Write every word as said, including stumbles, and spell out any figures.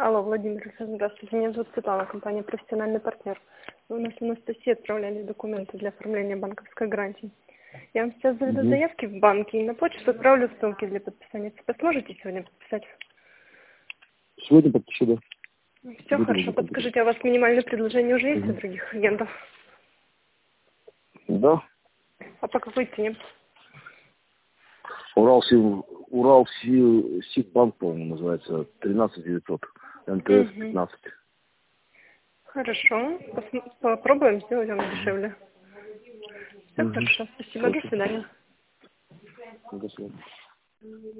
Алло, Владимир, здравствуйте. Меня зовут Светлана, компания «Профессиональный партнер». Вы у нас в Анастасии отправляли документы для оформления банковской гарантии. Я вам сейчас заведу Угу. заявки в банке и на почту отправлю ссылки для подписания. Посможете сегодня подписать? Сегодня подпишу, да. Все Буду хорошо. возле компьютера. Подскажите, а у вас минимальное предложение уже есть Угу. от других агентов? Да. А по какой цене? Уралсиб, Уралсиб-банк, по-моему, называется, тринадцать девятьсот, эн тэ эс Угу. пятнадцать. Хорошо. Пос- Попробуем сделать вам дешевле. Все Угу. хорошо. Спасибо. До Хорошо. свидания. До свидания.